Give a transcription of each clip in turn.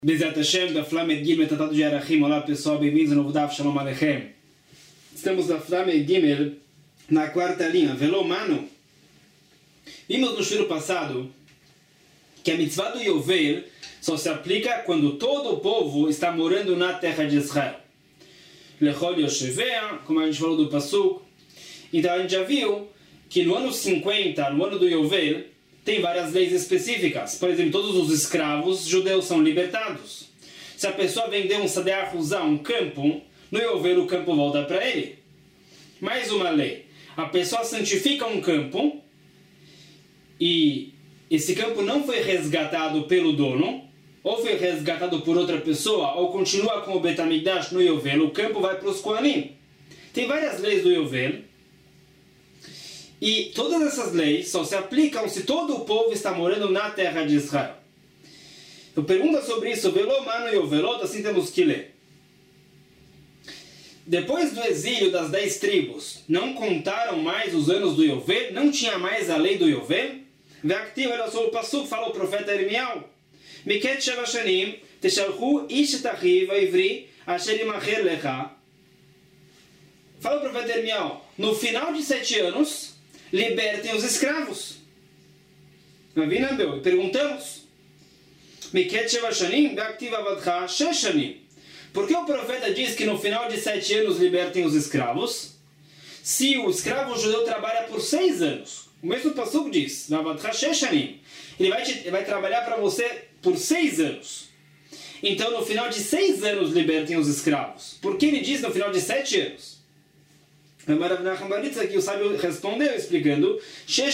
Bezat Hashem, da Flamed Gimel, Tratado de Arachim. Olá pessoal, bem-vindos ao novo Daf, Shalom Aleichem. Estamos na Flamed Gimel, na quarta linha, Velo Mano. Vimos no shur passado que a mitzvah do Yovel só se aplica quando todo o povo está morando na terra de Israel. Lechol Yoshevea, como a gente falou do Pasuk. Então a gente já viu que no ano 50, no ano do Yovel, tem várias leis específicas. Por exemplo, todos os escravos judeus são libertados. Se a pessoa vender um sadeach, usar um campo, no Yovel o campo volta para ele. Mais uma lei. A pessoa santifica um campo e esse campo não foi resgatado pelo dono, ou foi resgatado por outra pessoa, ou continua com o Bet HaMikdash no Yovel, o campo vai para os Kohanim. Tem várias leis do Yovel. E todas essas leis só se aplicam se todo o povo está morando na terra de Israel. Então pergunta sobre isso, Velo Mano e Yovelot, assim temos que ler. Depois do exílio das 10 tribos, não contaram mais os anos do Yovel? Não tinha mais a lei do Yovel? Ve'aktiv, olha só o Pasuk, fala o profeta Irmiyahu. Miket sheva shanim, teshalchu ish et achiv ha'ivri, asher yimacher lecha. Fala o profeta Irmiyahu, no final de 7 anos, libertem os escravos. Perguntamos. Por que o profeta diz que no final de 7 anos libertem os escravos? Se o escravo judeu trabalha por 6 anos. O mesmo Pasuk diz. Ele vai trabalhar para você por 6 anos. Então no final de 6 anos libertem os escravos. Por que ele diz no final de 7 anos? Aqui o sábio respondeu explicando: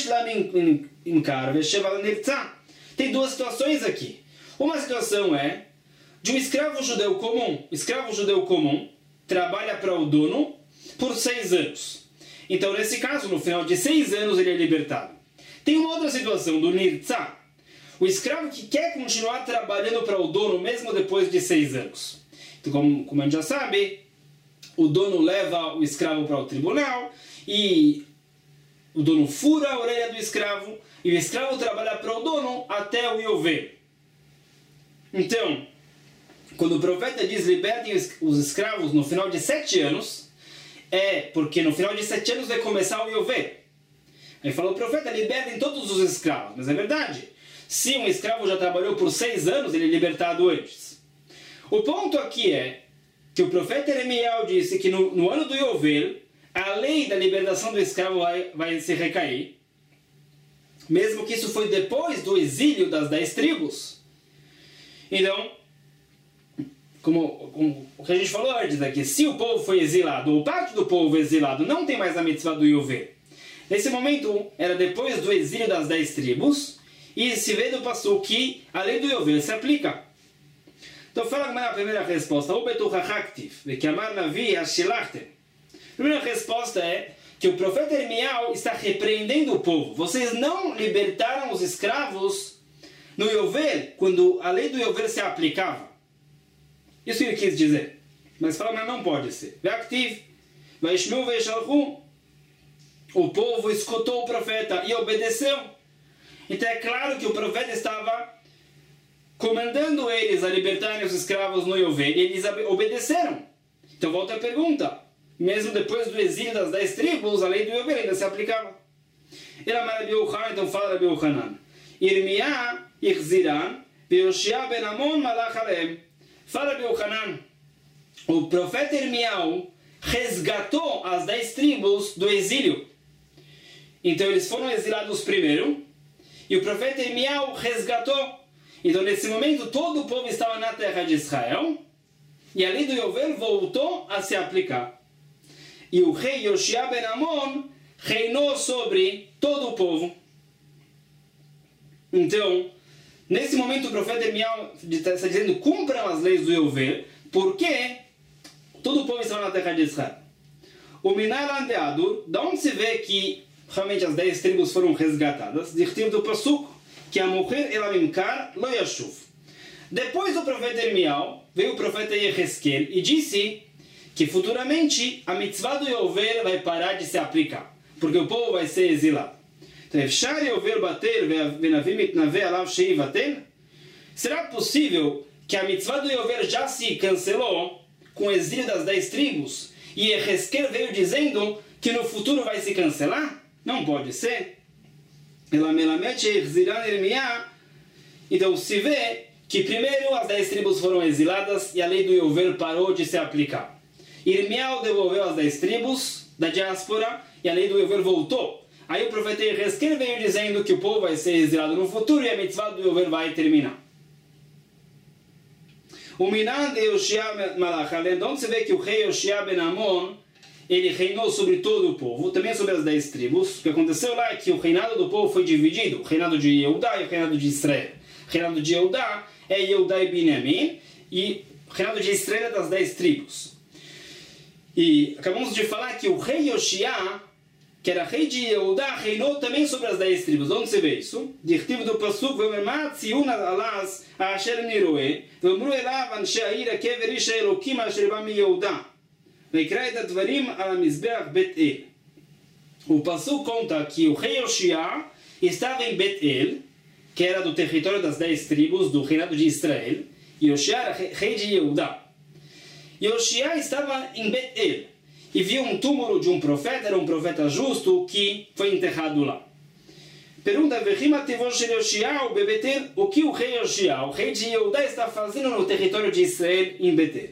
tem duas situações aqui. Uma situação é de um escravo judeu comum. O escravo judeu comum trabalha para o dono por 6 anos. Então, nesse caso, no final de 6 anos ele é libertado. Tem uma outra situação do nirtzah, o escravo que quer continuar trabalhando para o dono mesmo depois de 6 anos. Então, como a gente já sabe, o dono leva o escravo para o tribunal e o dono fura a orelha do escravo e o escravo trabalha para o dono até o Yovel. Então, quando o profeta diz libertem os escravos no final de 7 anos, é porque no final de 7 anos vai começar o Yovel. Aí fala o profeta, libertem todos os escravos. Mas é verdade. Se um escravo já trabalhou por 6 anos, ele é libertado antes. O ponto aqui é que o profeta Irmiyahu disse que no ano do Yovel, a lei da libertação do escravo vai se recair, mesmo que isso foi depois do exílio das 10 tribos. Então, como o que a gente falou antes aqui, se o povo foi exilado, ou parte do povo exilado, não tem mais a mitzvah do Yovel. Nesse momento, era depois do exílio das 10 tribos, e se vê do Pasuk que a lei do Yovel se aplica. Então fala a primeira resposta. A primeira resposta é que o profeta Irmiyahu está repreendendo o povo. Vocês não libertaram os escravos no Yovel, quando a lei do Yovel se aplicava. Isso ele quis dizer. Mas fala, mas não pode ser. O povo escutou o profeta e obedeceu. Então é claro que o profeta estava comandando eles a libertarem os escravos no Yovel, e eles obedeceram. Então volta a pergunta. Mesmo depois do exílio das 10 tribos, a lei do Yovel ainda se aplicava. Então fala Rabi Yochanan. Irmiyahu ichziran, ve'Yoshia ben Amon malach alehem. Fala Rabi Yochanan. O profeta Irmiyahu resgatou as 10 tribos do exílio. Então eles foram exilados primeiro, e o profeta Irmiyahu resgatou. Então, nesse momento, todo o povo estava na terra de Israel, e a lei do Yovel voltou a se aplicar. E o rei Yoshia ben Amon reinou sobre todo o povo. Então, nesse momento, o profeta Irmiyahu está dizendo, cumpram as leis do Yovel, porque todo o povo estava na terra de Israel. O Minal Andeadur, da onde se vê que realmente as 10 tribos foram resgatadas, dirtivo do Pasuk, que a morrer ela imkar lo yashuv. Depois do profeta Irmiyahu, veio o profeta Yehezkel e disse que futuramente a mitzvah do Yovel vai parar de se aplicar, porque o povo vai ser exilado. Então, Efshar Yovel bater ve'navim mitnaveh alav shei vatel. Será possível que a mitzvah do Yovel já se cancelou com o exílio das 10 tribos, e Ezequiel veio dizendo que no futuro vai se cancelar? Não pode ser. Então se vê que primeiro as 10 tribos foram exiladas e a lei do Yovel parou de se aplicar. Irmial devolveu as 10 tribos da diáspora e a lei do Yovel voltou. Aí o profeta Ezequiel veio dizendo que o povo vai ser exilado no futuro e a mitzvah do Yovel vai terminar. O Minan de Yoshia Malach, onde se vê que o rei Yoshia ben Amon, ele reinou sobre todo o povo, também sobre as 10 tribos. O que aconteceu lá é que o reinado do povo foi dividido, o reinado de Yehudá e o reinado de Israel. O reinado de Yehudá é Yehudá e Binyamin, e o reinado de Israel é das 10 tribos. E acabamos de falar que o rei Yoshia, que era rei de Yehudá, reinou também sobre as 10 tribos. Onde se vê isso? Dirtivo do Pasuk, Vemermat Tzion Alas Asher Niroe, Vemru Elav Anshe Aira Kever Isha Elokim Asher Ba Mi Yehudá, Veikra Et Advarim Ala Mizbeach Bet El. O Pasuk conta que o rei Yoshia estava em Bet El, que era do território das 10 tribos, do reinado de Israel, e Yoshia era rei de Yehudá. Yoshia estava em Bet El, e viu um túmulo de um profeta, era um profeta justo, que foi enterrado lá. Pergunta, o que o rei Yoshia, o rei de Yehudá, está fazendo no território de Israel, em Betel?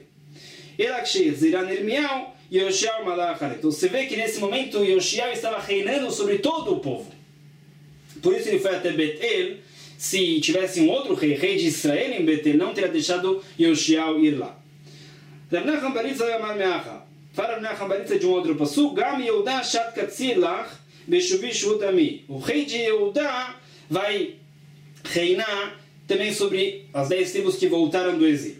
Então você vê que nesse momento Yoshia estava reinando sobre todo o povo. Por isso ele foi até Betel. Se tivesse um outro rei, rei de Israel em Betel, não teria deixado Yoshia ir lá. Fala na Rambaritza de um outro passo, Gam Yehudá Shat Katzir Lach Beshuvi Shut Ami. O rei de Yehudá vai reinar também sobre as 10 tribos que voltaram do exílio.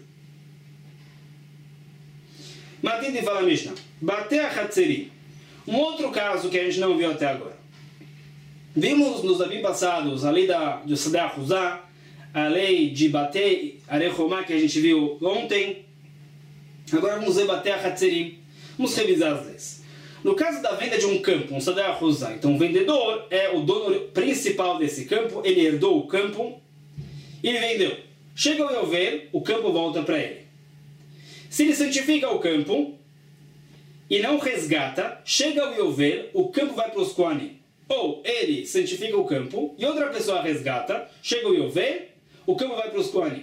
Matindi fala Mishnah. Batei a Hatzeri. Um outro caso que a gente não viu até agora. Vimos nos avim passados a lei de Sadeh Huzá, a lei de Batei Arechomá que a gente viu ontem. Agora vamos ver Batei a Hatzeri. Vamos revisar as leis. No caso da venda de um campo, um Sadeh Huzá, então o vendedor é o dono principal desse campo, ele herdou o campo e ele vendeu. Chega o Yovel, o campo volta para ele. Se ele santifica o campo e não resgata, chega o Yovel, o campo vai para os Kohanim. Ou ele santifica o campo e outra pessoa resgata, chega o Yovel, o campo vai para os Kohanim.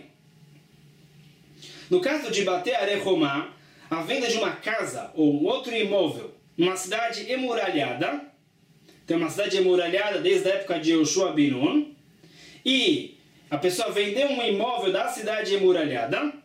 No caso de Batei Arechomá, a venda de uma casa ou um outro imóvel numa cidade emuralhada, tem uma cidade emuralhada desde a época de Yoshua ben Nun, e a pessoa vendeu um imóvel da cidade emuralhada,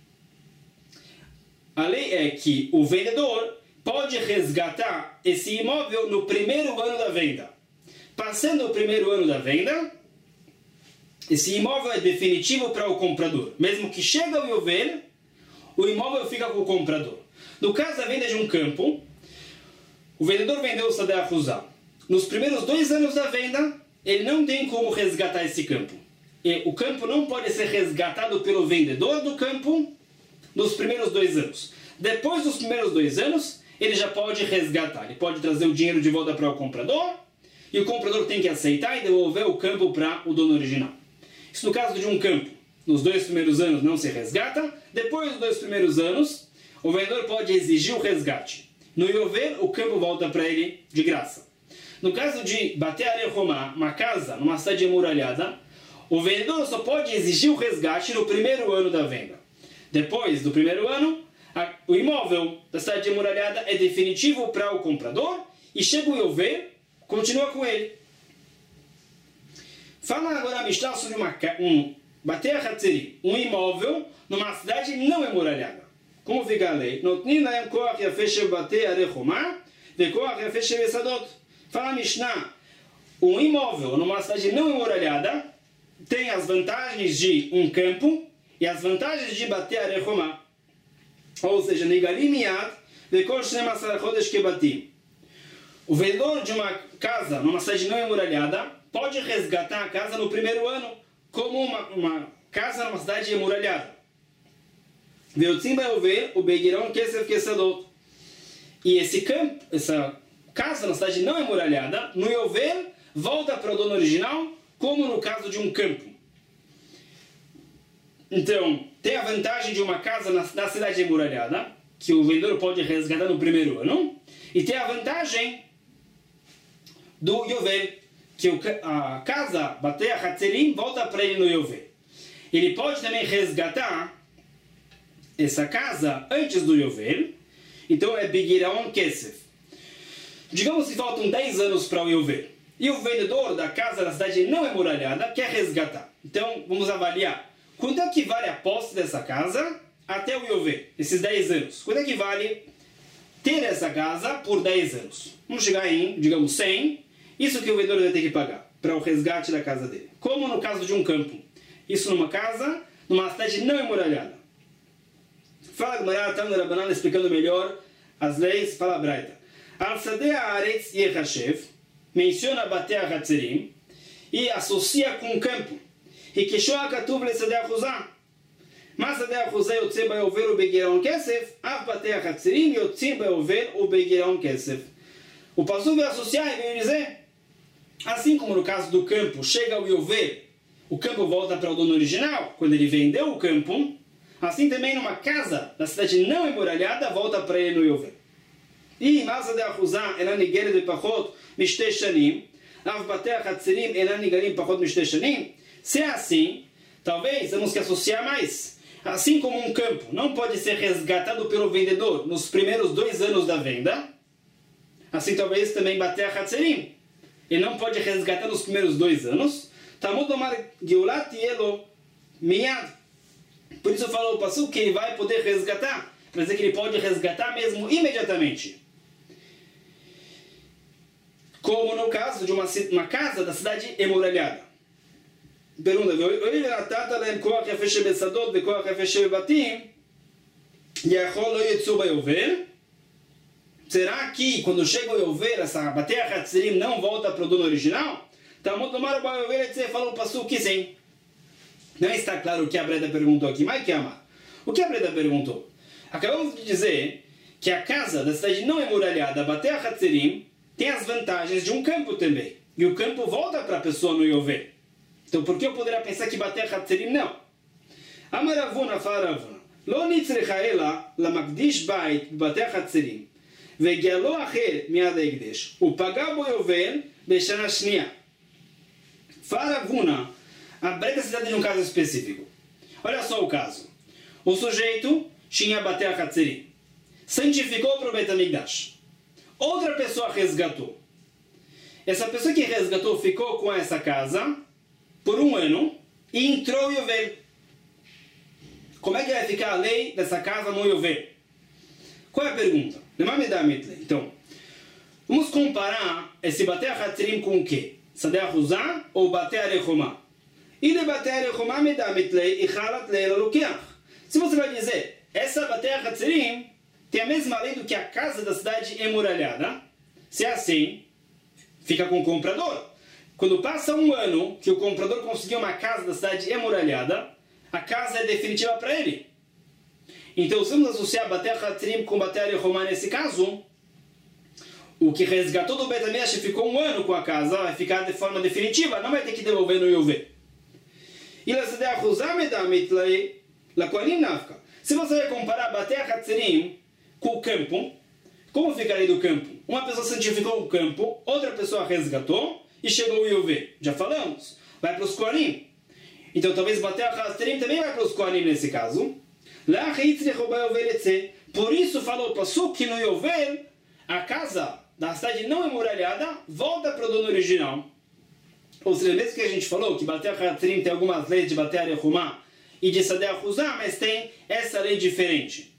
a lei é que o vendedor pode resgatar esse imóvel no primeiro ano da venda. Passando o primeiro ano da venda, esse imóvel é definitivo para o comprador. Mesmo que chegue ao Yovel, o imóvel fica com o comprador. No caso da venda de um campo, o vendedor vendeu o Sadeh Huzá. Nos primeiros 2 anos da venda, ele não tem como resgatar esse campo. E o campo não pode ser resgatado pelo vendedor do campo nos primeiros 2 anos. Depois dos primeiros 2 anos, ele já pode resgatar. Ele pode trazer o dinheiro de volta para o comprador, e o comprador tem que aceitar e devolver o campo para o dono original. Isso no caso de um campo. Nos 2 primeiros anos não se resgata. Depois dos 2 primeiros anos, o vendedor pode exigir o resgate. No Yovel, o campo volta para ele de graça. No caso de Batei Arechomá, uma casa numa cidade emuralhada, o vendedor só pode exigir o resgate no primeiro ano da venda. Depois do primeiro ano, o imóvel da cidade emuralhada é definitivo para o comprador e chega o Yovel, continua com ele. Fala agora a Mishnah sobre Batei Hatzeri, um imóvel numa cidade não emuralhada. Como fica a lei? Notnin lahem koach yafeh shel Batei Arechomá vekoach yafeh shel Esadot. Fala a Mishnah, um imóvel numa cidade não emuralhada tem as vantagens de um campo e as vantagens de Batei Arechomá. Ou seja, Nigalim miyad vekol 12 chodesh kebatim. O vendedor de uma casa numa cidade não emuralhada pode resgatar a casa no primeiro ano, como uma casa numa cidade emuralhada. E esse campo, essa casa na cidade não emuralhada, no Yovel, volta para o dono original, como no caso de um campo. Então, tem a vantagem de uma casa na cidade emuralhada, que o vendedor pode resgatar no primeiro ano, e tem a vantagem do Yovel, que a casa, Batei Hatzerim, volta para ele no Yovel. Ele pode também resgatar essa casa antes do Yovel, então é Begiraon Kesef. Digamos que faltam 10 anos para o Yovel, e o vendedor da casa da cidade não emuralhada quer resgatar. Então, vamos avaliar quanto é que vale a posse dessa casa até o Yovel, esses 10 anos. Quanto é que vale ter essa casa por 10 anos? Vamos chegar em, digamos, 100. Isso que o vendedor vai ter que pagar para o resgate da casa dele. Como no caso de um campo. Isso numa casa, numa cidade não emuralhada. Fala Gemara, Tana Rabanan, explicando melhor as leis, fala a Braita. Al-Sadeh Haaretz Yechashev, menciona Batei Hatzerim, e associa com o campo. E Kishoa Katuv Le-Sadeh Achuzah. Mas Sadeh Achuzah Yotzim Bayover U-Begiraon Kesef, Av Batei Hatzerim Yotzim Bayover U-Begiraon Kesef. O pastor vai associar e vai dizer, assim como no caso do campo, chega o Yovel, o campo volta para o dono original, quando ele vendeu o campo, assim também numa casa da cidade não emuralhada, volta para ele no Yovel. E Masa de Achuzah, ela nigere de pachot mishtei shanim, Av Batei Hatzerim, ela nigerim pachot mishtei shanim. Se é assim, talvez temos que associar mais. Assim como um campo não pode ser resgatado pelo vendedor nos primeiros 2 anos da venda, assim talvez também Batei Hatzerim. Ele não pode resgatar nos primeiros 2 anos. Talmud Omar Geulat Yelo Miyad. Por isso falou o Passuco que ele vai poder resgatar. Quer dizer que ele pode resgatar mesmo imediatamente. Como no caso de uma casa da cidade emuralhada. Pergunta: será que quando chega o Yovel, essa Batei Hatzerim não volta para o dono original? Talmud Omar Yovel falou o Passuco que sim. Não está claro o que a Breda perguntou aqui, mas que amar. O que a Breda perguntou? Acabamos de dizer que a casa da cidade não emuralhada, Batei Hatzerim, tem as vantagens de um campo também. E o campo volta para a pessoa no Yovel. Então por que eu poderia pensar que Batei Hatzerim não? Amaravuna fala Ravuna. Lo nitzrecha ela la makdish bait Batei Hatzerim. Vegialo acher miad ha'ekdesh. Upagah bo Yovel beshana shniya. Fala Ravuna. A Breda se trata de um caso específico. Olha só o caso. O sujeito tinha Batei Hatzerim. Santificou para o Beit HaMikdash. Outra pessoa resgatou. Essa pessoa que resgatou ficou com essa casa por 1 ano e entrou o Yovel. Como é que vai ficar a lei dessa casa no Yovel? Qual é a pergunta? Então, vamos comparar esse Batei Hatzerim com o quê? Sadeh Achuzah ou Batei Arechomah? E de Batei Arechomah me dá mitlei e chalat leila lukiach. Se você vai dizer, essa Batei Hatzerim tem a mesma lei do que a casa da cidade emuralhada. Se é assim, fica com o comprador. Quando passa 1 ano que o comprador conseguiu uma casa da cidade emuralhada, a casa é definitiva para ele. Então, se vamos associar Batei Hatzerim com Batei Arechomah nesse caso, o que resgatou do Beit HaMikdash ficou 1 ano com a casa, vai ficar de forma definitiva, não vai ter que devolver no Yovel. E la Sadeh Achuzah me dá mitlei la kohanim nafka. Se você vai comparar Batei Hatzerim com o campo, como ficaria do campo? Uma pessoa santificou o campo, outra pessoa resgatou e chegou o Yovel. Já falamos. Vai para os Kohanim. Então talvez Batei Hatzerim também vai para os Kohanim nesse caso. Por isso falou o Passuco que no Yovel a casa da cidade não emuralhada volta para o dono original. Ou seja, mesmo que a gente falou que Batei Hatzerim tem algumas leis de Batei Arechomah e de Sadeh Achuzah, mas tem essa lei diferente.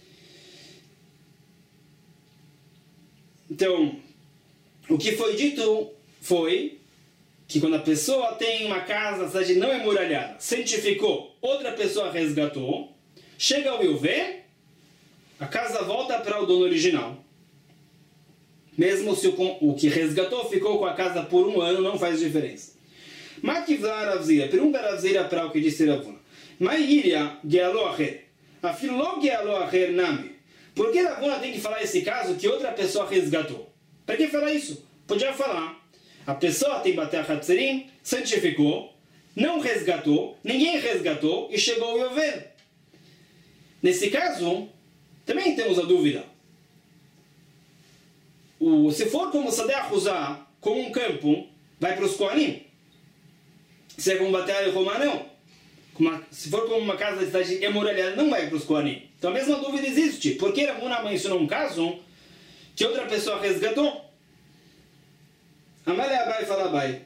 Então, o que foi dito foi que quando a pessoa tem uma casa, a cidade não emuralhada, santificou, outra pessoa resgatou, chega ao Yovel, a casa volta para o dono original. Mesmo se o que resgatou ficou com a casa por 1 ano, não faz diferença. Makivla Ravzira, pergunta Ravzira para o que disse Ravuna. Mairia Gealo Acher. Afilo Gealo Acher Nami. Por que Ravuna tem que falar esse caso que outra pessoa resgatou? Para que falar isso? Podia falar. A pessoa tem Batei Hatzerim, santificou, não resgatou, ninguém resgatou e chegou o Yovel. Nesse caso, também temos a dúvida. Se for como Sadeh Ahuzá, como um campo, vai para os Kohanim. Se é como Bateria Romá, não. Se for como uma casa da cidade emuralhada, não vai para os Kohanim. Então a mesma dúvida existe. Por que Ravuna mencionou um caso que outra pessoa resgatou? Amalei Abai fala Abai.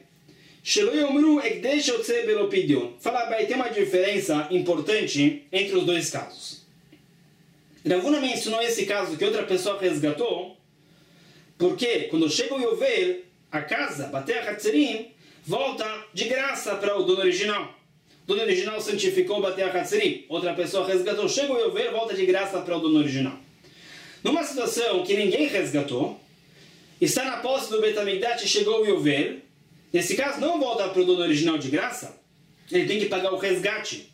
Fala Abai, tem uma diferença importante entre os dois casos. Ravuna mencionou esse caso que outra pessoa resgatou, porque quando chega o Yovel, a casa, Batei HaChatzerim, volta de graça para o dono original. O dono original santificou Batei HaChatzerim. Outra pessoa resgatou, chega o Yovel, volta de graça para o dono original. Numa situação que ninguém resgatou, está na posse do Beit HaMikdash e chegou o Yovel, nesse caso não volta para o dono original de graça, ele tem que pagar o resgate.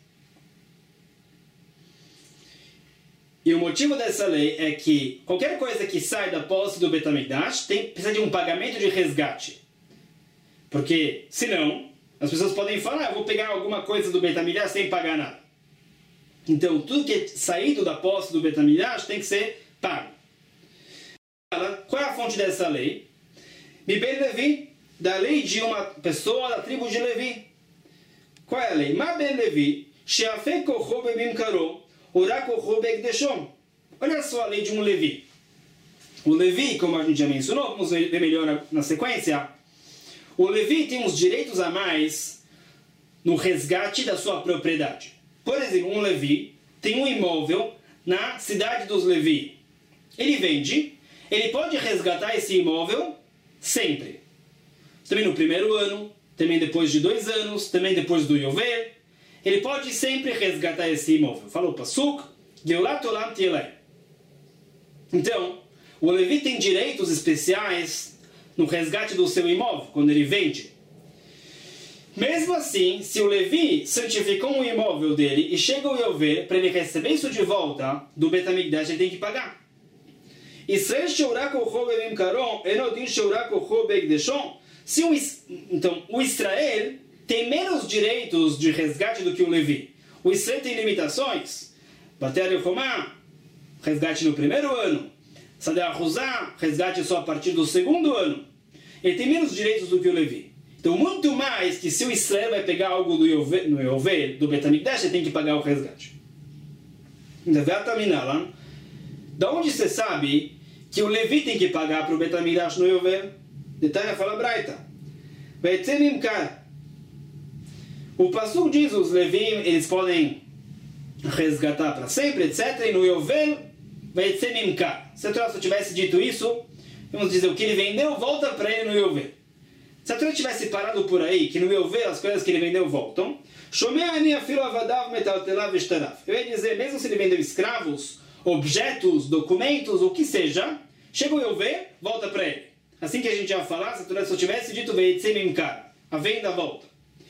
E o motivo dessa lei é que qualquer coisa que sai da posse do Beit HaMikdash precisa de um pagamento de resgate. Porque, senão, as pessoas podem falar, eu vou pegar alguma coisa do Beit HaMikdash sem pagar nada. Então, tudo que é saído da posse do Beit HaMikdash tem que ser pago. Qual é a fonte dessa lei? Miben Levi, da lei de uma pessoa da tribo de Levi. Qual é a lei? Ma ben Levi, sheafei kocho bemimkaro, ora kocho begdeshom. Olha só a lei de um Levi. O Levi, como a gente já mencionou, vamos ver melhor na sequência. O Levi tem uns direitos a mais no resgate da sua propriedade. Por exemplo, um Levi tem um imóvel na cidade dos Levi. Ele vende, ele pode resgatar esse imóvel sempre. Também no primeiro ano, também depois de 2 anos, também depois do Yovel. Ele pode sempre resgatar esse imóvel. Falou Pasuk, Geulat Olam Tielai. Então, o Levi tem direitos especiais no resgate do seu imóvel, quando ele vende. Mesmo assim, se o Levi santificou um imóvel dele e chega o Yovel, para ele receber isso de volta do Beit HaMikdash, ele tem que pagar. Então, o Israel tem menos direitos de resgate do que o Levi. O Israel tem limitações. Bateria Romá, resgate no primeiro ano. Sadeh Ahuzá, resgate só a partir do segundo ano. Ele tem menos direitos do que o Levi. Então, muito mais que se o Israel vai pegar algo do Yovel, no Yovel, do Beit HaMikdash, ele tem que pagar o resgate. Da onde você sabe que o Levi tem que pagar para o Beit HaMikdash no Yovel? Detalhe fala Braita. Vai ter Mimkar. O Pasuk diz, os Levi, eles podem resgatar para sempre, etc. E no Yovel, vai ter Mimkar. Se a Torá só tivesse dito isso, vamos dizer, o que ele vendeu, volta para ele no Yovel. Se a Torá tivesse parado por aí, que no Yovel as coisas que ele vendeu voltam, eu ia dizer, mesmo se ele vendeu escravos, objetos, documentos, o que seja, chega o Yovel, volta para ele. Assim que a gente ia falar, se a Torá só tivesse dito, a venda volta.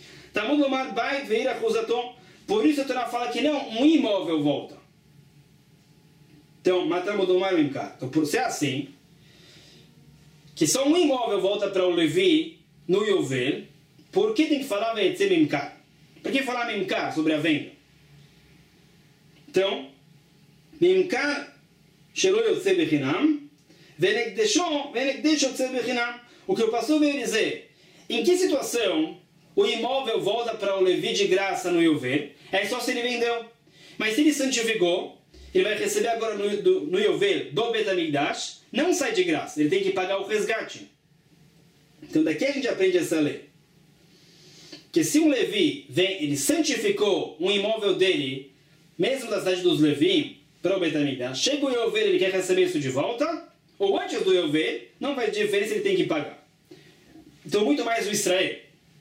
Por isso a Torá fala que não, um imóvel volta. Então, então, por ser assim, que só um imóvel volta para o Levi no Yovel, por que tem que falar Mimkar? Por que falar Mimkar sobre a venda? Então, Mimkar Shelo Yotze Bechinam, Venekdesho Yotze Bechinam. O que eu passou veio dizer, em que situação o imóvel volta para o Levi de graça no Yovel? É só se ele vendeu. Mas se ele santificou, ele vai receber agora no Yovel do Beit HaMikdash, não sai de graça, ele tem que pagar o resgate. Então daqui a gente aprende essa lei. Que se um Levi vem, ele santificou um imóvel dele, mesmo da cidade dos Levi, para o Beit HaMikdash, chega o Yovel, ele quer receber isso de volta, ou antes do Yovel, não faz diferença, ele tem que pagar. Então muito mais o Israel.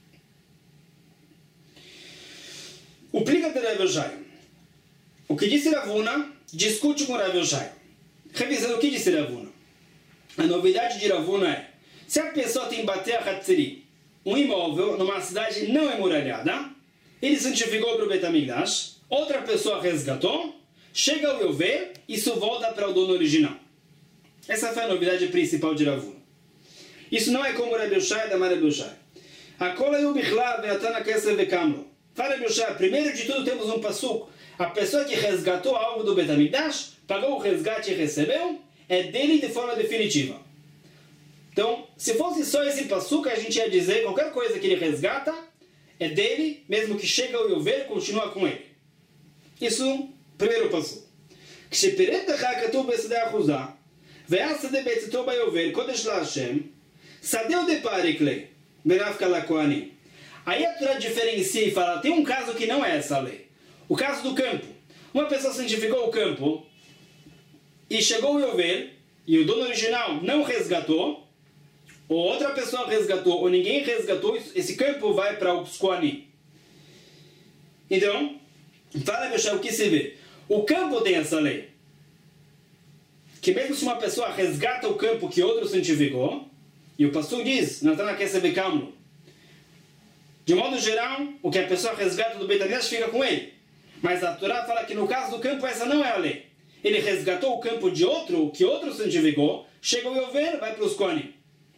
O plica de Rav Yoshai. O que disse Ravuna discute com Rav Yoshai. Revisando o que disse Ravuna. A novidade de Ravuna é, se a pessoa tem Batei HaChatzerim, um imóvel numa cidade não emuralhada, ele santificou para o Beit HaMikdash, outra pessoa resgatou, chega o Yovel, isso volta para o dono original. Essa foi a novidade principal de Ravuna. Isso não é como Rav Yoshai da Rav Yoshai. Akola yu bichlal ve'atana kesef vekamlo. Fala Yoshua, primeiro de tudo temos um passuco. A pessoa que resgatou algo do Betamigdash, pagou o resgate e recebeu, é dele de forma definitiva. Então, se fosse só esse passuco, a gente ia dizer qualquer coisa que ele resgata, é dele, mesmo que chega o Yovel, continua com ele. Isso, primeiro passuco. כשפירט לך כתוב בשדה אחוזה, והיה שדה בצאתו ביובל, קודש להשם, שדהו דפאריק לי, ונפקא לכהנים. Aí a Torá diferencia e fala, tem um caso que não é essa lei. O caso do campo. Uma pessoa santificou o campo, e chegou o Yovel, e o dono original não resgatou, ou outra pessoa resgatou, ou ninguém resgatou, esse campo vai para os Kohanim. Então, fala, Yoshua, o que se vê? O campo tem essa lei. Que mesmo se uma pessoa resgata o campo que outro santificou, e o pastor diz, Natana Kesevekamlo, de modo geral, o que a pessoa resgata do Beit HaMikdash fica com ele. Mas a Torá fala que no caso do campo essa não é a lei. Ele resgatou o campo de outro, que outro santificou, chega o Yovel, vai para os Kohanim.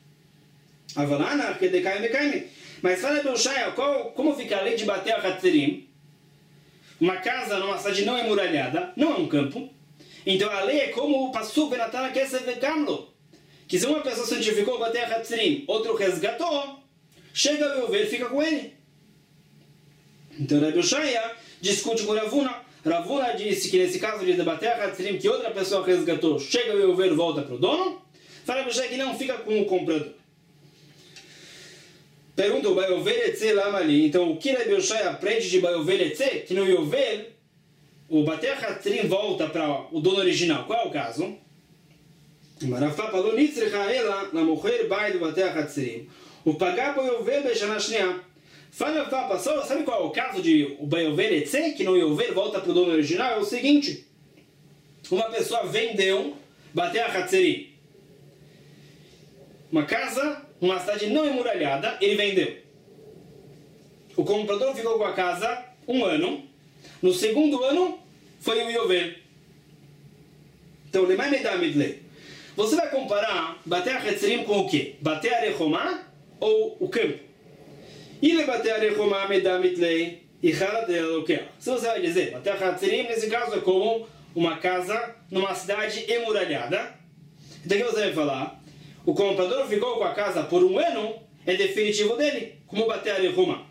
Mas fala para o Shaya, como fica a lei de bater a Hatzerim? Uma casa numa cidade não emuralhada, não é um campo. Então a lei é como o Pasuk Benatana Kesevekamlo, que se uma pessoa santificou bater a Hatzerim, outro resgatou, chega o Yovel, fica com ele. Então Rabi Shaya discute com Ravuna. Ravuna disse que nesse caso de debater a Hatzerim que outra pessoa resgatou, chega o Yovel, volta para o dono. Fala Rabi Shaya que não fica com o comprador. Pergunta o Bayovel Etze Lama ali. Então o que Rabi Yoshai aprende de Bayovel Etze? Que no Yovel o Bater Hatzerim volta para o dono original. Qual é o caso? Marafá falou Nitzrecha ela na mocher bai do Bater Hatzerim. O pagar Bayovel Beshana Shnia. Fala Fapa, sabe qual é o caso de o Bayovel Etze? Que no Yovel volta para o dono original? É o seguinte. Uma pessoa vendeu Bater Hatzerim. Uma casa, uma cidade não emuralhada, ele vendeu. O comprador ficou com a casa 1 ano. No segundo ano, foi o Yovel. Então, você vai comparar Bater HaChetzerim com o quê? Bater Arechomá ou o campo? Ile Bater Arechomá Medamitlei e Halat Elokea. Se você vai dizer, Bater HaChetzerim, nesse caso, é como uma casa numa cidade emuralhada. Então, o que você vai falar? O comprador ficou com a casa por 1 ano, é definitivo dele, como bater a Rehuma.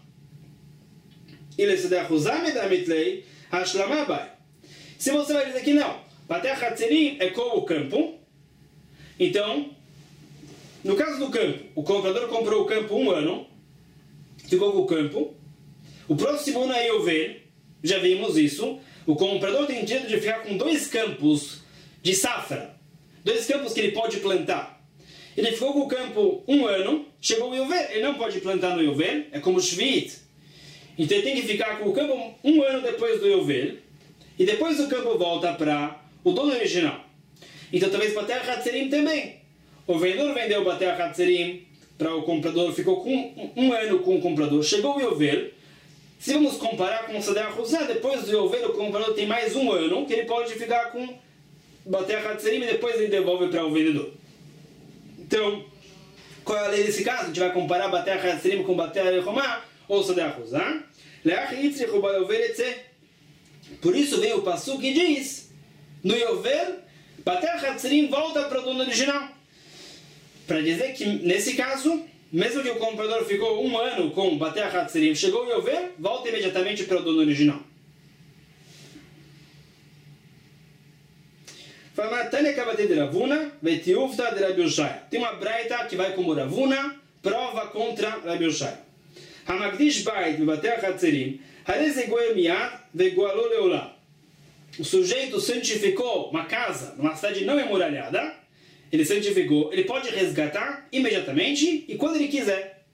Se você vai dizer que não, bater a Hatzerim é como o campo, então, no caso do campo, o comprador comprou o campo 1 ano, ficou com o campo, o próximo ano é Yovel, já vimos isso, o comprador tem direito de ficar com 2 campos de safra, 2 campos que ele pode plantar. Ele ficou com o campo 1 ano, chegou o Yovel, ele não pode plantar no Yovel, é como o Shvit. Então ele tem que ficar com o campo 1 ano depois do Yovel, e depois o campo volta para o dono original. Então talvez Bater HaChetzerim também. O vendedor vendeu Bater HaChetzerim para o comprador, ficou com 1 ano com o comprador, chegou o Yovel. Se vamos comparar com o Sadeh HaChuzah, depois do Yovel o comprador tem mais 1 ano, que ele pode ficar com Bater HaChetzerim e depois ele devolve para o vendedor. Então, qual é a lei desse caso? A gente vai comparar Bater HaChetzerim com Bater Arechomá ou Sadeh HaChuzah. Por isso vem o Pasuk que diz, no Yovel, Bater HaChetzerim volta para o dono original. Para dizer que, nesse caso, mesmo que o comprador ficou 1 ano com Bater HaChetzerim, chegou o Yovel, volta imediatamente para o dono original. Tem uma braita que vai como Ravuna, prova contra Rabi Yoshai. O sujeito santificou uma casa numa cidade não emuralhada, ele santificou, ele pode resgatar imediatamente e quando ele quiser.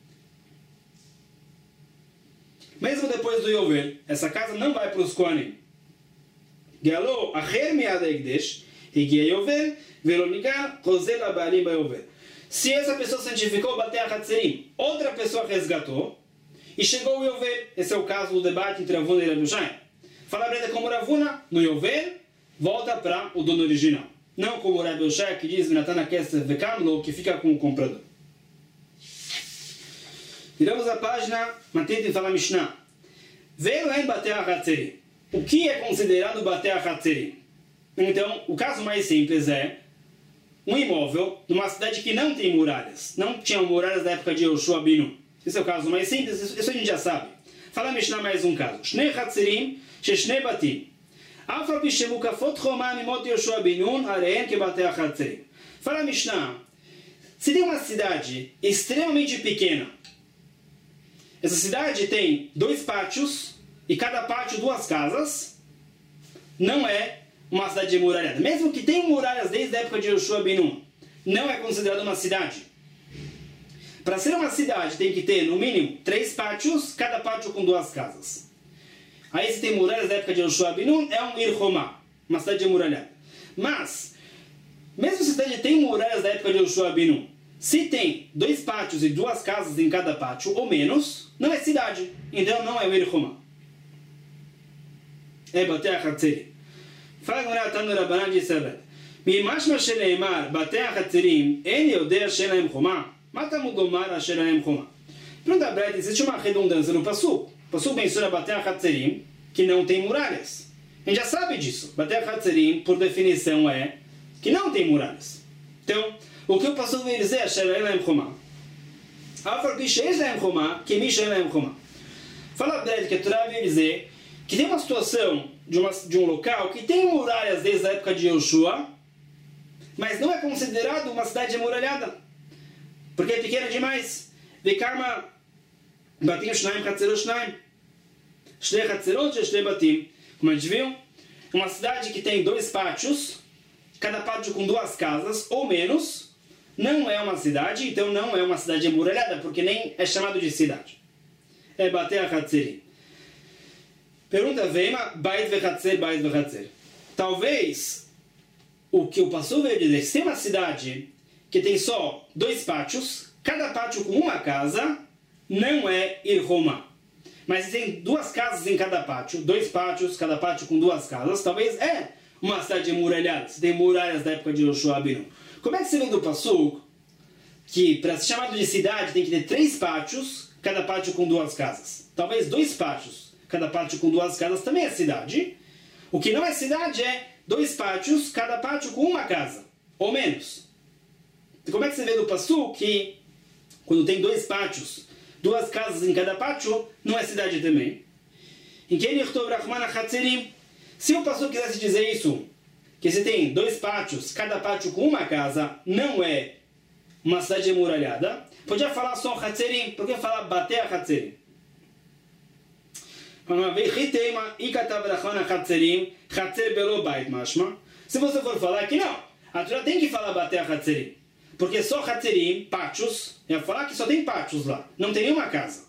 Mesmo depois do Yovel, essa casa não vai para os Kohanim. Galo acher miad ha'ekdesh, higia Yovel, velo nigar, rozel ha'baalim ba'Yovel. Se essa pessoa santificou Bater HaChetzerim, outra pessoa resgatou, e chegou o Yovel. Esse é o caso do debate entre Ravuna e Rabi Yoshai. Fala a breda como Ravuna, no Yovel, volta para o dono original. Não como Rabi Yoshai, que diz, Natana Kesef Vekamlo, que fica com o comprador. Viramos a página, mantendo de falar Mishnah. Veio em Batei HaChatzerim. O que é considerado Batei HaChatzerim? Então, o caso mais simples é um imóvel numa cidade que não tem muralhas. Não tinha muralhas da época de Yoshua Binu. Esse é o caso mais simples, isso a gente já sabe. Fala Mishnah mais um caso. Shnei Chatzerim, Sheshnei Batim. Afa Bishemukafot Choma Mimot Yoshua Binu, Areem que Batei HaChatzerim. Fala Mishnah. Se tem uma cidade extremamente pequena, essa cidade tem 2 pátios e cada pátio 2 casas, não é uma cidade muralhada. Mesmo que tenha muralhas desde a época de Yoshua Binu, não é considerada uma cidade. Para ser uma cidade tem que ter no mínimo 3 pátios, cada pátio com 2 casas. Aí se tem muralhas da época de Yoshua Binu, é um Ir Homá, uma cidade muralhada. Mas, mesmo se a cidade tem muralhas da época de Yoshua Binu, se tem 2 pátios e 2 casas em cada pátio ou menos, não é cidade. Então não é o Ir Homá. É Batei HaChatzerim. Fala agora Tanu Rabbanan de Sabbat. Mimashma sheneimar Batei HaChatzerim en yodea shenaim Homá. Matamu domar shenaim Homá. Pergunta a Breta, existe uma redundância no Passuco. O Passuco menciona Batei HaChatzerim, que não tem muralhas. A gente já sabe disso. Batei HaChatzerim, por definição, é que não tem muralhas. Então, o que o Passuco vem dizer é shenaim Homá. Afar Bishesh Laim Homá, que Misha Laim Homá. Fala a Breta que a Torá vem dizer que tem uma situação de um local que tem muralhas desde a época de Yoshua, mas não é considerado uma cidade amuralhada, porque é pequena demais. Vekarma Batim Shnaim Chatzerot Shnaim. Shnei Chatzerot Shnei Batim. Como a gente viu, uma cidade que tem 2 pátios, cada pátio com 2 casas ou menos, não é uma cidade, então não é uma cidade amuralhada, porque nem é chamado de cidade. É Batei HaChatzerim. Pergunta Veima, Bait vechatzer, Bait vechatzer. Talvez o que o pastor veio dizer, se tem uma cidade que tem só 2 pátios, cada pátio com 1 casa, não é Ir Homá. Mas se tem 2 casas em cada pátio, 2 pátios, cada pátio com 2 casas, talvez é uma cidade muralhada, se tem muralhas da época de Yoshua Binu. Como é que você vê do passuco que para ser chamado de cidade tem que ter 3 pátios, cada pátio com 2 casas? Talvez 2 pátios, cada pátio com 2 casas também é cidade. O que não é cidade é 2 pátios, cada pátio com 1 casa, ou menos. Então, como é que você vê do passuco que quando tem 2 pátios, 2 casas em cada pátio, não é cidade também? Em quem Yichtov Rahman HaChatzerim, se o passuco quisesse dizer isso, que se tem 2 pátios, cada pátio com 1 casa, não é uma cidade amuralhada, podia falar só Chatzerim, por que falar Batei HaChatzerim? Se você for falar que não, a Torá tem que falar Batei HaChatzerim, porque só Chatzerim, pátios, ia falar que só tem pátios lá, não tem nenhuma casa.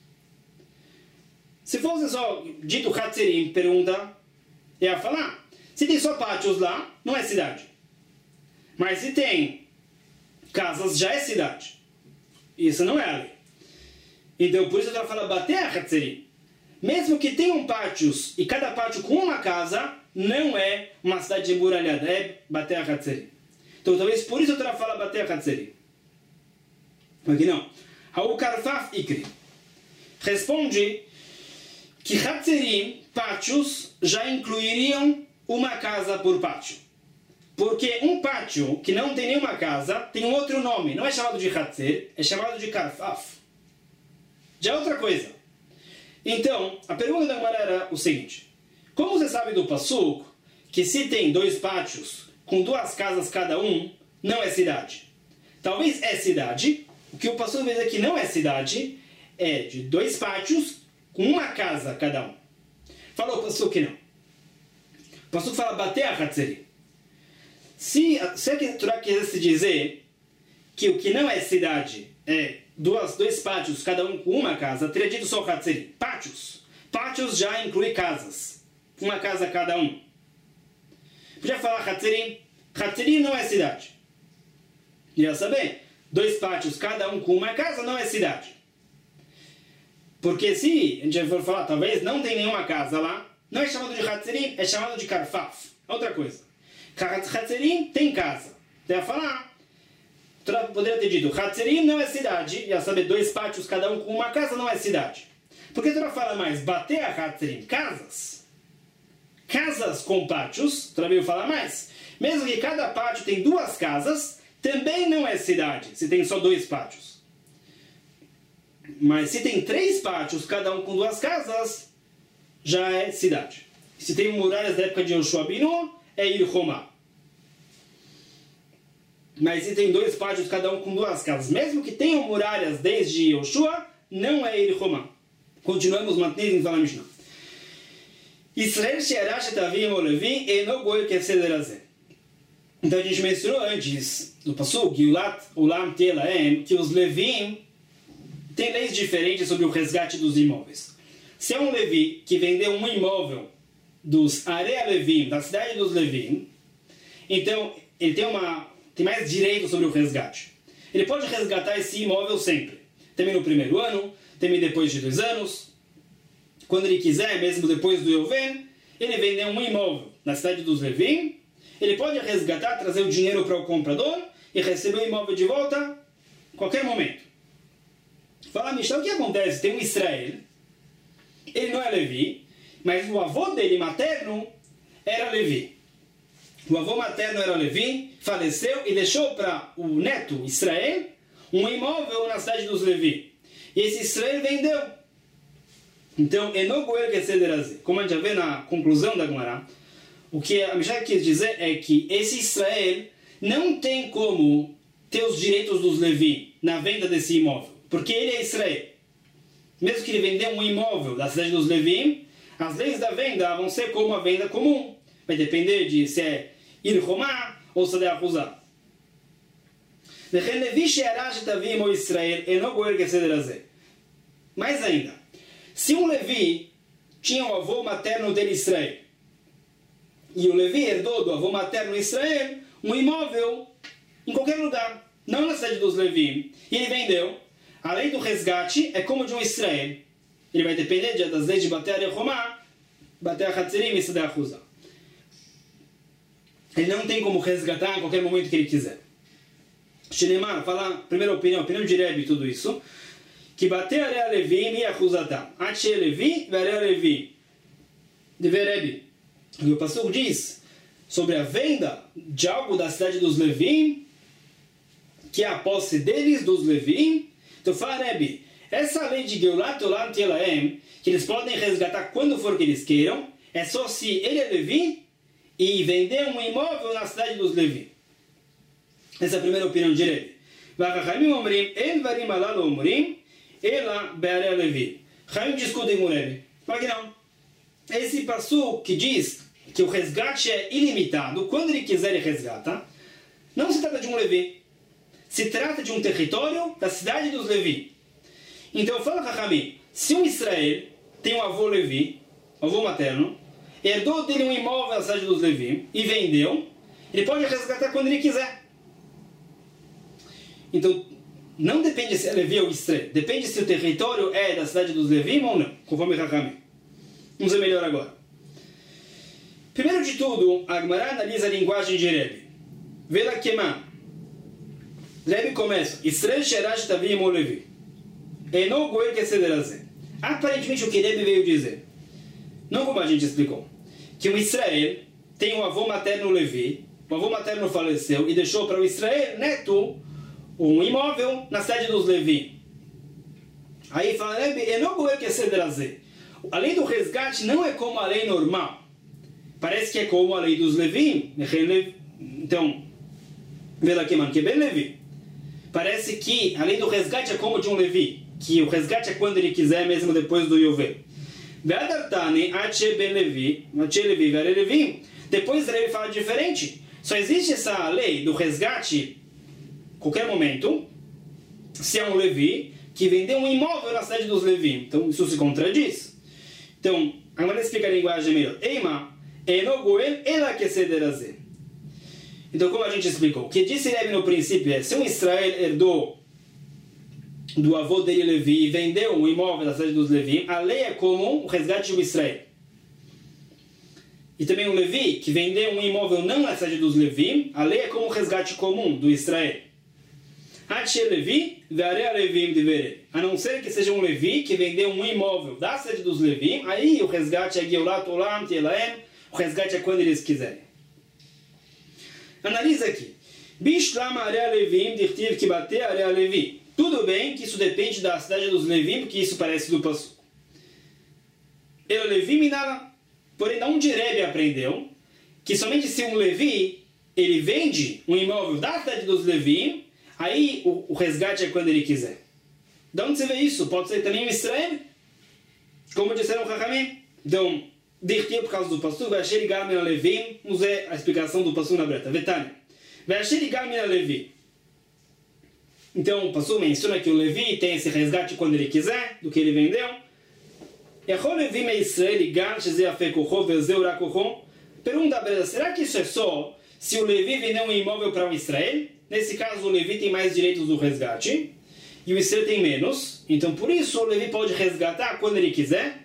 Se fosse só dito Chatzerim, pergunta, ia falar, se tem só pátios lá, não é cidade. Mas se tem casas, já é cidade. Isso não é a lei. Então, por isso eu falo Batei HaChatzerim. Mesmo que tenham pátios e cada pátio com 1 casa, não é uma cidade emburalhada, é Batei HaChatzerim. Então, talvez por isso eu falo Batei HaChatzerim. Aqui não. Hau Karfaf Ikri responde que Chatzerim, pátios, já incluiriam 1 casa por pátio. Porque um pátio que não tem nenhuma casa tem um outro nome. Não é chamado de Chatzer, é chamado de Karfaf. Já é outra coisa. Então, a pergunta da Gemara era o seguinte. Como você sabe do passuco que se tem 2 pátios com 2 casas cada um, não é cidade? Talvez é cidade. O que o passuco vai dizer que não é cidade é de 2 pátios com 1 casa cada um. Falou o passuco que não. O passuco fala Batei HaChatzerim. Se a Torá quisesse dizer que o que não é cidade é 2 pátios, cada um com 1 casa, teria dito só Chatzerim. Pátios. Pátios já inclui casas. 1 casa cada um. Podia falar Chatzerim. Chatzerim não é cidade. Ia saber. 2 pátios, cada um com 1 casa, não é cidade. Porque se a gente for falar, talvez não tem nenhuma casa lá, não é chamado de Chatzerim, é chamado de Karfaf. Outra coisa. Chatzerim tem casa. Você vai falar, poderia ter dito, Hatzerim não é cidade, ia saber 2 pátios, cada um com uma casa, não é cidade. Por que a Torá fala mais? Bater a Hatzerim, casas. Casas com pátios, a Torá veio falar mais. Mesmo que cada pátio tem 2 casas, também não é cidade, se tem só 2 pátios. Mas se tem 3 pátios, cada um com 2 casas, já é cidade. Se tem muralhas da época de Yoshua Binu, é Ir Homá. Mas se tem 2 pátios, cada um com 2 casas, mesmo que tenham muralhas desde Yoshua, não é Ir Homá. Continuamos mantendo em falar Mishnah. Israel she'arash et avim o Levi eno goel kefseder hazeh. Então a gente mencionou antes, no Pasuk, Giulat Olam Telaem, que os Levim têm leis diferentes sobre o resgate dos imóveis. Se é um Levi que vendeu um imóvel dos Area Levim, da cidade dos Levim, então ele tem mais direito sobre o resgate. Ele pode resgatar esse imóvel sempre. Também no primeiro ano, também depois de 2 anos. Quando ele quiser, mesmo depois do Yoven, ele vendeu um imóvel na cidade dos Levim, ele pode resgatar, trazer o dinheiro para o comprador e receber o imóvel de volta a qualquer momento. Fala, Mishnah, o que acontece? Tem um Israel, ele não é Levi, mas o avô dele, materno, era Levi. O avô materno era Levi, faleceu e deixou para o neto, Israel, um imóvel na cidade dos Levi. E esse Israel vendeu. Então, Enogoel Kesederazé. Como a gente já vê na conclusão da Gemara, o que a Mishnah quis dizer é que esse Israel não tem como ter os direitos dos Levi na venda desse imóvel, porque ele é Israel. Mesmo que ele vendeu um imóvel da cidade dos Levi, as leis da venda vão ser como a venda comum. Vai depender de se é Ir Homá ou se é Ahuzá. Mais ainda, se um Levi tinha o avô materno dele Israel, e o Levi herdou do avô materno Israel um imóvel em qualquer lugar, não na cidade dos Levi, e ele vendeu, a lei do resgate é como de um Israel. Ele vai depender das leis de Bater a Homá, Bater a Hatzerim e Sedeh Ahuzá. Ele não tem como resgatar em qualquer momento que ele quiser. Shinemar fala, primeira opinião de Rebbe, tudo isso, que Bater a Levi e Ahuzatam. Ache Levi, Vere Levi. De Rebbe. E o pastor diz sobre a venda de algo da cidade dos Levim, que é a posse deles, dos Levim. Então fala, Rebbe, essa lei de Geulat Olam Telaem, que eles podem resgatar quando for que eles queiram, é só se ele é Levi e vender um imóvel na cidade dos Levi. Essa é a primeira opinião de Rebbe. Vachachamim omrim, en varim alalo omrim, ela be'area Levi. Chaim discutem com o Rebbe. Fala que não. Esse passuco que diz que o resgate é ilimitado, quando ele quiser ele resgata, não se trata de um Levi. Se trata de um território da cidade dos Levi. Então fala Chachamim, se um Israel tem um avô Levi, avô materno, herdou dele um imóvel na cidade dos Levi e vendeu, ele pode resgatar quando ele quiser. Então, não depende se é Levi ou Israel, depende se o território é da cidade dos Levi ou não, conforme Chachamim. Vamos ver melhor agora. Primeiro de tudo, a Gemara analisa a linguagem de Rebbe. Vela Kema. Rebbe começa. Israel Sherash Tavim o Levi. Eno Goel Kesederazé. Aparentemente o que Rebbe veio dizer, não como a gente explicou, que o Israel tem um avô materno Levi, o avô materno faleceu e deixou para o Israel neto um imóvel na cidade dos Levi. Aí fala Rebbe, Eno Goel Kesederazé. A lei do resgate não é como a lei normal. Parece que é como a lei dos Levi. Então, vê aqui, mano, que é bem Levi. Parece que a lei do resgate é como de um Levi. Que o resgate é quando ele quiser, mesmo depois do Yovel. Depois ele fala diferente. Só existe essa lei do resgate qualquer momento se é um Levi que vendeu um imóvel na cidade dos Levi. Então, isso se contradiz. Então, agora explica a linguagem melhor. Eima, enogoel, ela que sederazé. Então, como a gente explicou, o que disse Rebbe no princípio é, se um Israel herdou do avô dele Levi e vendeu um imóvel da cidade dos Levi, a lei é comum o resgate de um Israel. E também um Levi que vendeu um imóvel não na cidade dos Levi, a lei é como o resgate comum do Israel. Levi, Levim de a não ser que seja um Levi que vendeu um imóvel da cidade dos Levim, aí o resgate é Geulat Olam Telaem, o resgate é quando eles quiserem. Analisa aqui. Bishlam Area Levim, Dirtiv Kibate Area Levi. Tudo bem que isso depende da cidade dos Levim, porque isso parece do Passuco. Ele Levi Minala. Porém, da onde Rebbe aprendeu que somente se um Levi ele vende um imóvel da cidade dos Levim, aí o resgate é quando ele quiser. De onde você vê isso? Pode ser também em Israel? Como disseram o Chachamim. Então, Dirtiv por causa do Passuco, Vasher Igal Mina Levim, vamos ver a explicação do Passuco na Breta. Vetânia. Vasher Igal Mina Levi. Então, o Passuco menciona que o Levi tem esse resgate quando ele quiser, do que ele vendeu. Pergunta a Breta, será que isso é só se o Levi vendeu um imóvel para um Israel? Nesse caso, o Levi tem mais direitos do resgate e o Israel tem menos. Então, por isso, o Levi pode resgatar quando ele quiser.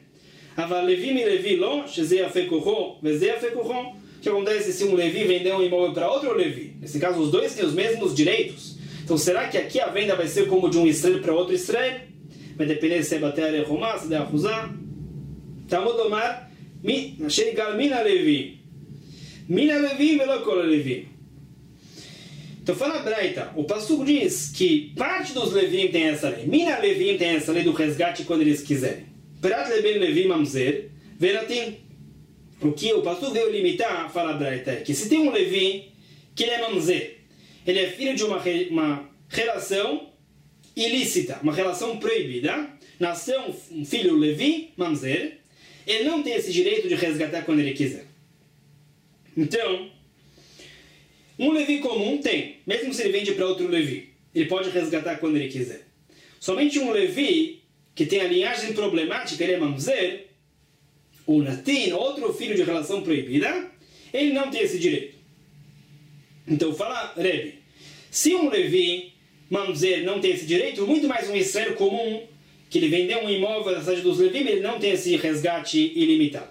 O que acontece se um Levi vender um imóvel para outro Levi? Nesse caso, os dois têm os mesmos direitos. Então, será que aqui a venda vai ser como de um Israel para outro Israel? Vai depender se é bater a Roma, se é acusar. Talmud Omar, Asher Igal Mina Levi. Mina Levi velo kol Levi. Então fala a Braita, o Passuco diz que parte dos Levim tem essa lei. Mina Levim tem essa lei do resgate quando eles quiserem. Prat leben Levi mamzer, veratim. O que o Passuco veio limitar, fala a Braita, é que se tem um Levi que ele é mamzer, ele é filho de uma relação ilícita, uma relação proibida, nasceu um filho Levi, mamzer, ele não tem esse direito de resgatar quando ele quiser. Então, um Levi comum tem, mesmo se ele vende para outro Levi, ele pode resgatar quando ele quiser. Somente um Levi que tem a linhagem problemática, ele é mamzer, ou natin, outro filho de relação proibida, ele não tem esse direito. Então, fala Rebbe, se um Levi mamzer não tem esse direito, muito mais um Israel comum, que ele vendeu um imóvel na cidade dos Levim, ele não tem esse resgate ilimitado.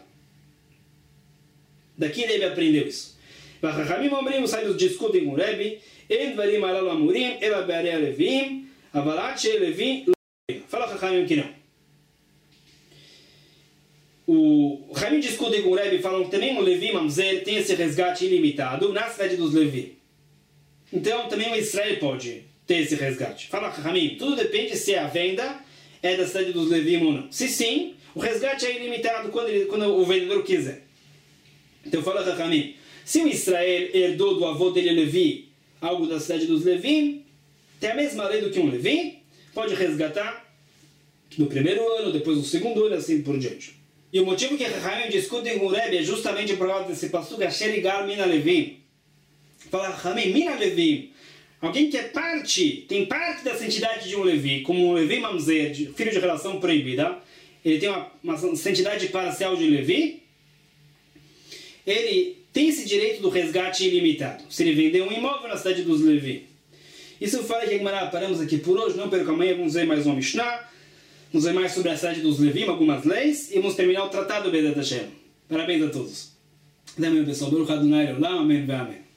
Daqui Rebbe aprendeu isso. Vachachamim omrim, os sábios discutem com Rebbe, en dvarim alal amurim, ela be'arei Levim, avalat she Levim. Fala Chachamim que não. O Chachamim discutem com o Rebbe e falam que também o Levi mamzer tem esse resgate ilimitado na cidade dos Levim. Então também o Israel pode ter esse resgate. Fala Chachamim, tudo depende se a venda é da cidade dos Levim ou não. Se sim, o resgate é ilimitado quando o vendedor quiser. Então fala Chachamim, se o Israel herdou do avô dele Levi algo da cidade dos Levim, tem a mesma lei do que um Levi, pode resgatar no primeiro ano, depois no segundo ano, assim por diante. E o motivo que Chachamim discutem com o Rebbe é justamente por causa desse passuco, Asher Igal Mina Levim. Fala Chachamim, Mina Levim. Alguém que tem parte da santidade de um Levi, como um Levi mamzer, filho de relação proibida, ele tem uma santidade parcial de Levi, ele tem esse direito do resgate ilimitado, se ele vender um imóvel na cidade dos Levi. Isso fala que paramos aqui por hoje, não perca amanhã, vamos ver mais uma Mishnah, vamos ver mais sobre a cidade dos Levi, algumas leis, e vamos terminar o tratado Bezat Hashem. Parabéns a todos. Até amanhã, pessoal. Baruch Adonai Leolam, amém.